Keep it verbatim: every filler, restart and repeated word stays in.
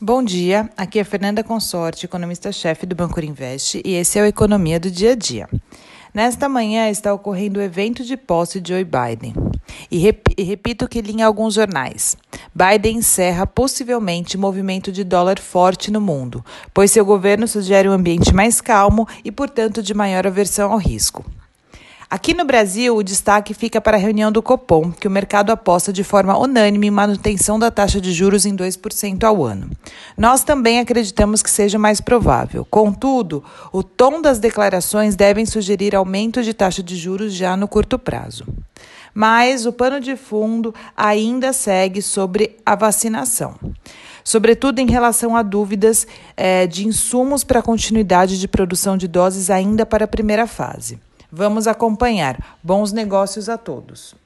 Bom dia, aqui é Fernanda Consorte, economista-chefe do Banco Invest, e esse é o Economia do Dia a Dia. Nesta manhã está ocorrendo o evento de posse de Joe Biden. E, rep- e repito o que li em alguns jornais. Biden encerra possivelmente movimento de dólar forte no mundo, pois seu governo sugere um ambiente mais calmo e, portanto, de maior aversão ao risco. Aqui no Brasil, o destaque fica para a reunião do Copom, que o mercado aposta de forma unânime em manutenção da taxa de juros em dois por cento ao ano. Nós também acreditamos que seja mais provável. Contudo, o tom das declarações devem sugerir aumento de taxa de juros já no curto prazo. Mas o pano de fundo ainda segue sobre a vacinação, sobretudo em relação a dúvidas eh, de insumos para a continuidade de produção de doses ainda para a primeira fase. Vamos acompanhar. Bons negócios a todos.